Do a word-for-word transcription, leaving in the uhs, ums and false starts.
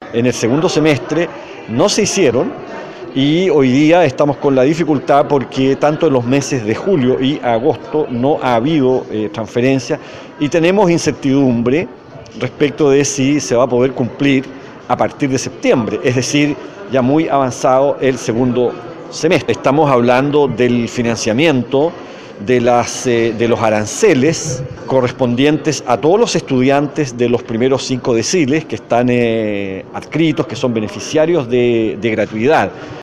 en el segundo semestre, no se hicieron y hoy día estamos con la dificultad porque tanto en los meses de julio y agosto no ha habido eh, transferencia y tenemos incertidumbre respecto de si se va a poder cumplir a partir de septiembre, es decir, ya muy avanzado el segundo semestre. Estamos hablando del financiamiento de, las, eh, de los aranceles correspondientes a todos los estudiantes de los primeros cinco deciles que están eh, adscritos, que son beneficiarios de, de gratuidad.